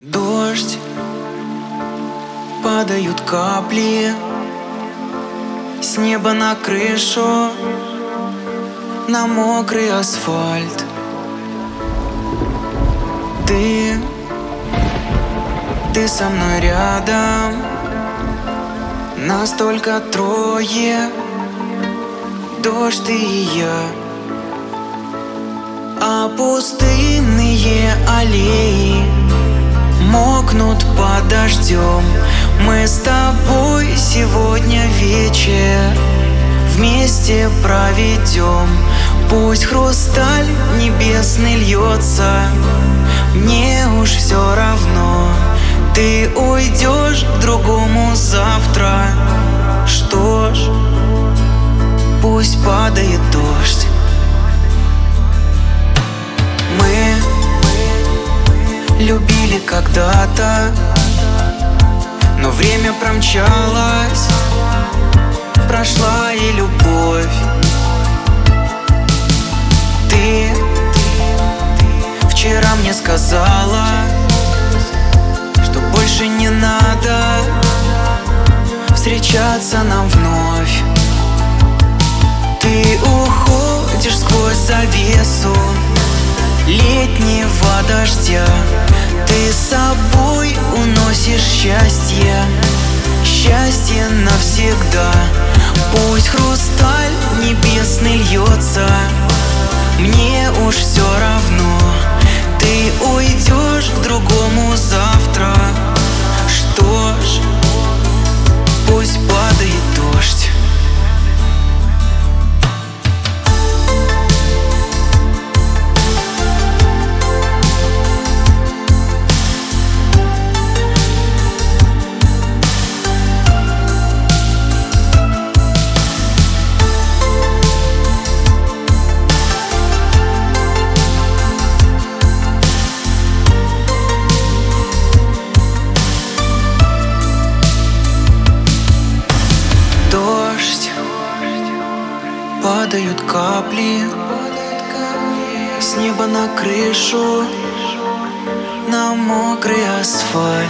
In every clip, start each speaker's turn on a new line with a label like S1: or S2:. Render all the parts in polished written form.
S1: Дождь, падают капли с неба на крышу, на мокрый асфальт. Ты со мной рядом, нас только трое, дождь, ты и я. А пустынные аллеи мокнут под дождем. Мы с тобой сегодня вечер вместе проведем. Пусть хрусталь небесный льется, мне уж все равно. Ты уйдешь к другому завтра, что ж, пусть падает дождь. Мы любили когда-то, но время промчалось, прошла и любовь. Ты вчера мне сказала, что больше не надо встречаться нам вновь. Ты уходишь сквозь завесу летнего дождя. Ты с собой уносишь счастье, счастье навсегда. Пусть хрусталь небесный льется, мне уж все равно. Ты уйдешь к другому завтра, что ж, пусть падает дождь. Падают капли с неба на крышу, на мокрый асфальт.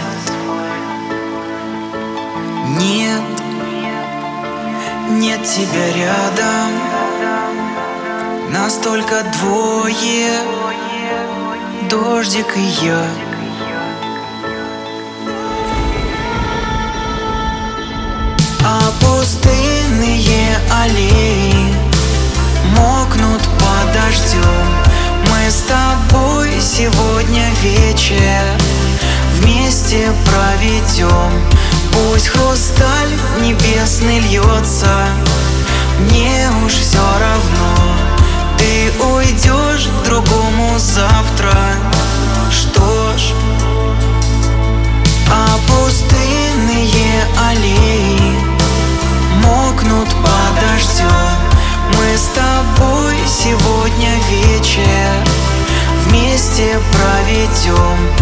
S1: Нет, нет тебя рядом, нас только двое, дождик и я. А пустынные аллеи мокнут под дождем. Мы с тобой сегодня вечер вместе проведем. Пусть хрусталь небесный льется, мне уж все равно. Ты уйдешь к другому завтра, что ж, а пустынные аллеи мокнут под дождем. Мы с тобой сегодня вечер вместе проведем.